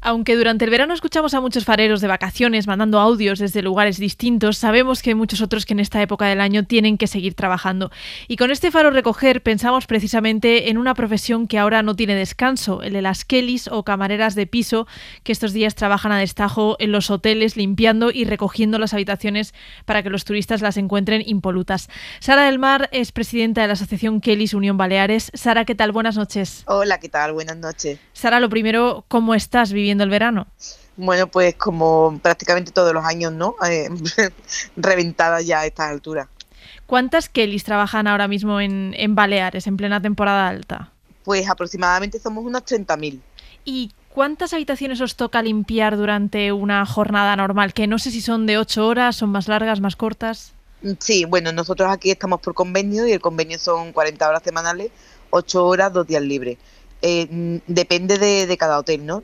Aunque durante el verano escuchamos a muchos fareros de vacaciones mandando audios desde lugares distintos, sabemos que hay muchos otros que en esta época del año tienen que seguir trabajando. Y con este Faro Recoger pensamos precisamente en una profesión que ahora no tiene descanso, el de las Kellys o camareras de piso, que estos días trabajan a destajo en los hoteles limpiando y recogiendo las habitaciones para que los turistas las encuentren impolutas. Sara del Mar es presidenta de la asociación Kellys Unión Baleares. Sara, ¿qué tal? Buenas noches. Hola, ¿qué tal? Buenas noches. Sara, lo primero, ¿cómo estás viviendo el verano? Bueno, pues como prácticamente todos los años, ¿no? Reventada ya a estas alturas. ¿Cuántas Kellys trabajan ahora mismo en Baleares, en plena temporada alta? Pues aproximadamente somos unos 30.000. ¿Y cuántas habitaciones os toca limpiar durante una jornada normal? Que no sé si son de 8 horas, son más largas, más cortas. Sí, bueno, nosotros aquí estamos por convenio y el convenio son 40 horas semanales, 8 horas, 2 días libres. Depende de cada hotel, ¿no?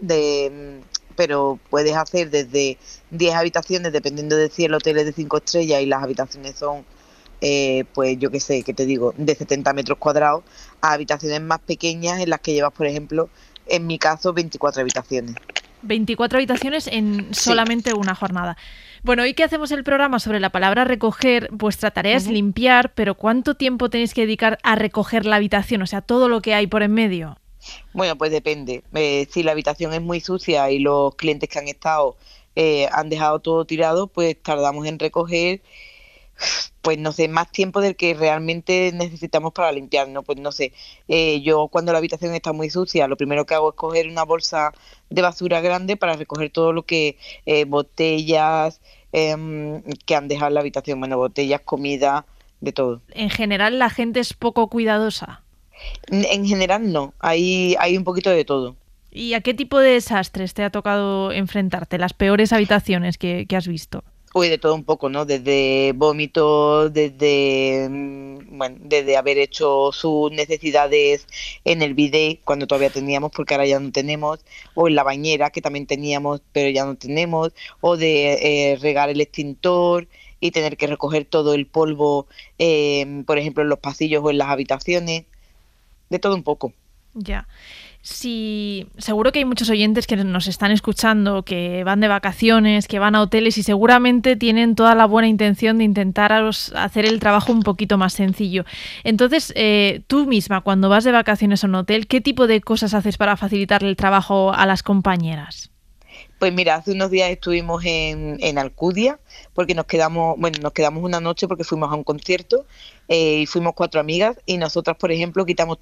Pero puedes hacer desde 10 habitaciones, dependiendo de si el hotel es de 5 estrellas y las habitaciones son, pues yo qué sé, ¿qué te digo?, de 70 metros cuadrados, a habitaciones más pequeñas en las que llevas, por ejemplo, en mi caso, 24 habitaciones. 24 habitaciones en solamente una jornada. Bueno, hoy que hacemos el programa sobre la palabra recoger, vuestra tarea es limpiar, pero ¿cuánto tiempo tenéis que dedicar a recoger la habitación? O sea, todo lo que hay por en medio. Bueno, pues depende. Si la habitación es muy sucia y los clientes que han estado han dejado todo tirado, pues tardamos en recoger, pues no sé, más tiempo del que realmente necesitamos para limpiar, ¿no? Pues no sé, yo cuando la habitación está muy sucia, lo primero que hago es coger una bolsa de basura grande para recoger todo lo que, botellas que han dejado en la habitación, bueno, botellas, comida, de todo. En general, la gente es poco cuidadosa. En general no, hay un poquito de todo. ¿Y a qué tipo de desastres te ha tocado enfrentarte? Las peores habitaciones que has visto. Uy, de todo un poco, ¿no? Desde vómitos, desde haber hecho sus necesidades en el bidet, cuando todavía teníamos, porque ahora ya no tenemos, o en la bañera, que también teníamos, pero ya no tenemos, o de regar el extintor y tener que recoger todo el polvo, por ejemplo, en los pasillos o en las habitaciones, de todo un poco. Ya. Sí, seguro que hay muchos oyentes que nos están escuchando, que van de vacaciones, que van a hoteles y seguramente tienen toda la buena intención de intentar hacer el trabajo un poquito más sencillo. Entonces, tú misma, cuando vas de vacaciones a un hotel, ¿qué tipo de cosas haces para facilitarle el trabajo a las compañeras? Pues mira, hace unos días estuvimos en Alcudia, porque nos quedamos una noche porque fuimos a un concierto, y fuimos 4 amigas y nosotras, por ejemplo, quitamos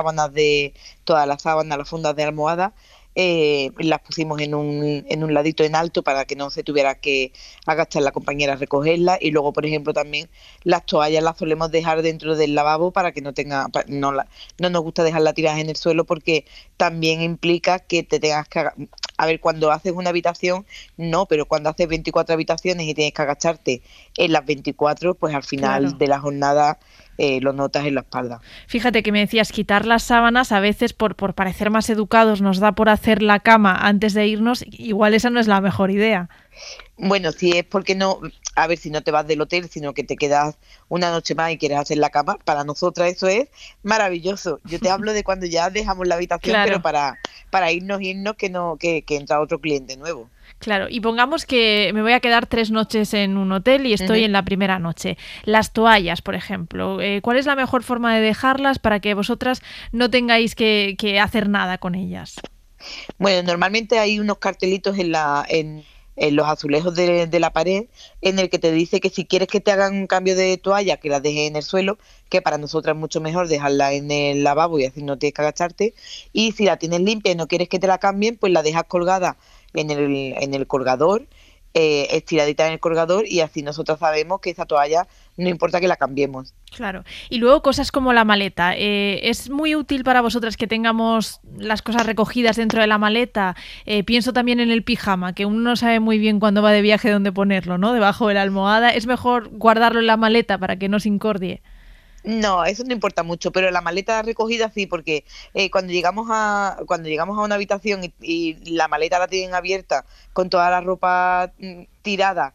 las fundas de almohada, las pusimos en un ladito en alto para que no se tuviera que agachar la compañera a recogerlas, y luego, por ejemplo, también las toallas las solemos dejar dentro del lavabo para que no nos gusta dejarlas tiradas en el suelo, porque también implica que te tengas que a ver, cuando haces una habitación, no, pero cuando haces 24 habitaciones y tienes que agacharte en las 24, pues al final de la jornada lo notas en la espalda. Fíjate que me decías quitar las sábanas, a veces por parecer más educados nos da por hacer la cama antes de irnos, igual esa no es la mejor idea. Bueno, si es porque no, a ver, si no te vas del hotel, sino que te quedas una noche más y quieres hacer la cama, para nosotras eso es maravilloso. Yo te hablo de cuando ya dejamos la habitación, pero para irnos que entra otro cliente nuevo. Claro, y pongamos que me voy a quedar 3 noches en un hotel y estoy en la primera noche. Las toallas, por ejemplo, ¿cuál es la mejor forma de dejarlas para que vosotras no tengáis que hacer nada con ellas? Bueno, normalmente hay unos cartelitos en los azulejos de la pared, en el que te dice que si quieres que te hagan un cambio de toalla, que la dejes en el suelo, que para nosotras es mucho mejor dejarla en el lavabo y así no tienes que agacharte, y si la tienes limpia y no quieres que te la cambien, pues la dejas colgada en el colgador, estiradita en el colgador, y así nosotros sabemos que esa toalla no importa que la cambiemos. Claro. Y luego cosas como la maleta. ¿Es muy útil para vosotras que tengamos las cosas recogidas dentro de la maleta? Pienso también en el pijama, que uno no sabe muy bien cuando va de viaje dónde ponerlo, ¿no? Debajo de la almohada. ¿Es mejor guardarlo en la maleta para que no se incordie? No, eso no importa mucho, pero la maleta recogida sí, porque cuando llegamos a una habitación y la maleta la tienen abierta con toda la ropa tirada,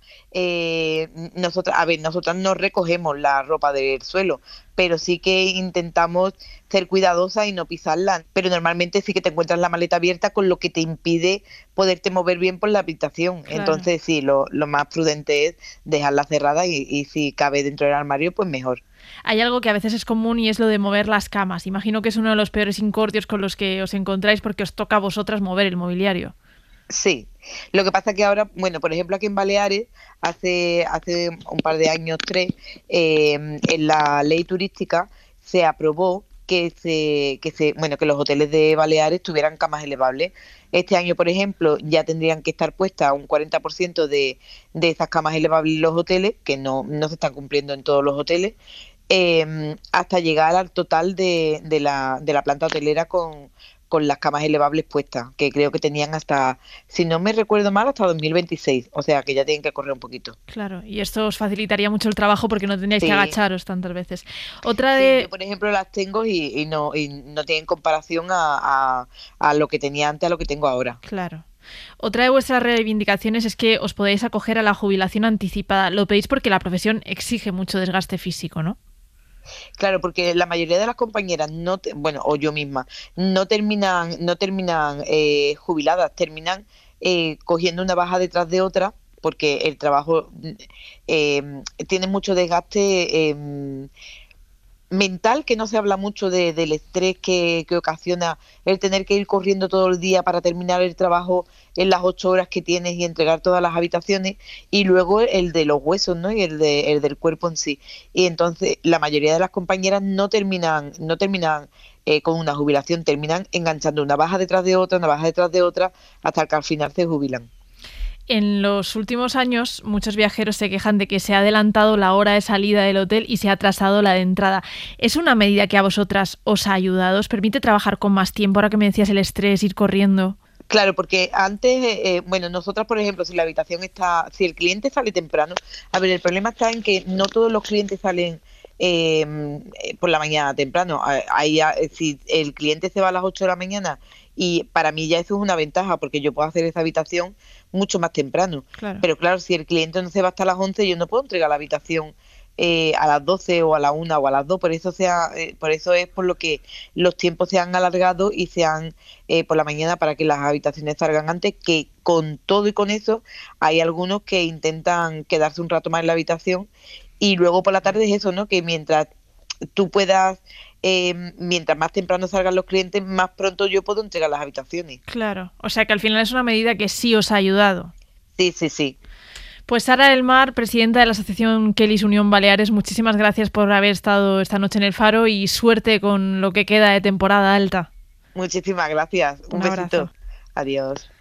nosotras no recogemos la ropa del suelo, pero sí que intentamos ser cuidadosas y no pisarla. Pero normalmente sí que te encuentras la maleta abierta, con lo que te impide poderte mover bien por la habitación. Claro. Entonces sí, lo más prudente es dejarla cerrada y si cabe dentro del armario, pues mejor. Hay algo que a veces es común y es lo de mover las camas. Imagino que es uno de los peores incordios con los que os encontráis porque os toca a vosotras mover el mobiliario. Sí, lo que pasa es que ahora, bueno, por ejemplo aquí en Baleares, hace un par de años, tres, en la ley turística se aprobó que los hoteles de Baleares tuvieran camas elevables. Este año, por ejemplo, ya tendrían que estar puestas un 40% de esas camas elevables en los hoteles, que no se están cumpliendo en todos los hoteles, hasta llegar al total de la planta hotelera con las camas elevables puestas, que creo que tenían hasta, si no me recuerdo mal, hasta 2026, o sea que ya tienen que correr un poquito. Claro, y esto os facilitaría mucho el trabajo porque no tendríais que Sí, agacharos tantas veces. Otra sí, yo de... por ejemplo las tengo y no tienen comparación a lo que tenía antes a lo que tengo ahora. Claro. Otra de vuestras reivindicaciones es que os podéis acoger a la jubilación anticipada. Lo pedís porque la profesión exige mucho desgaste físico, ¿no? Claro, porque la mayoría de las compañeras bueno, o yo misma, no terminan jubiladas, terminan cogiendo una baja detrás de otra, porque el trabajo tiene mucho desgaste mental, que no se habla mucho del estrés que ocasiona el tener que ir corriendo todo el día para terminar el trabajo en las 8 horas que tienes y entregar todas las habitaciones, y luego el de los huesos, ¿no? Y el del cuerpo en sí. Y entonces la mayoría de las compañeras no terminan con una jubilación, terminan enganchando una baja detrás de otra, hasta que al final se jubilan. En los últimos años, muchos viajeros se quejan de que se ha adelantado la hora de salida del hotel y se ha atrasado la de entrada. ¿Es una medida que a vosotras os ha ayudado? ¿Os permite trabajar con más tiempo? Ahora que me decías el estrés, ir corriendo. Claro, porque antes, bueno, nosotras, por ejemplo, si el cliente sale temprano, a ver, el problema está en que no todos los clientes salen por la mañana temprano. Si el cliente se va a las 8 de la mañana, y para mí ya eso es una ventaja, porque yo puedo hacer esa habitación mucho más temprano. Claro. Pero claro, si el cliente no se va hasta las 11, yo no puedo entregar la habitación a las 12 o a la 1 o a las 2. Por eso es por lo que los tiempos se han alargado y se han por la mañana, para que las habitaciones salgan antes, que con todo y con eso hay algunos que intentan quedarse un rato más en la habitación, y luego por la tarde es eso, ¿no? Que mientras tú puedas, mientras más temprano salgan los clientes, más pronto yo puedo entregar las habitaciones. Claro. O sea que al final es una medida que sí os ha ayudado. Sí, sí, sí. Pues Sara del Mar, presidenta de la Asociación Kellys Unión Baleares, muchísimas gracias por haber estado esta noche en el Faro y suerte con lo que queda de temporada alta. Muchísimas gracias. Un Un abrazo. besito. Adiós.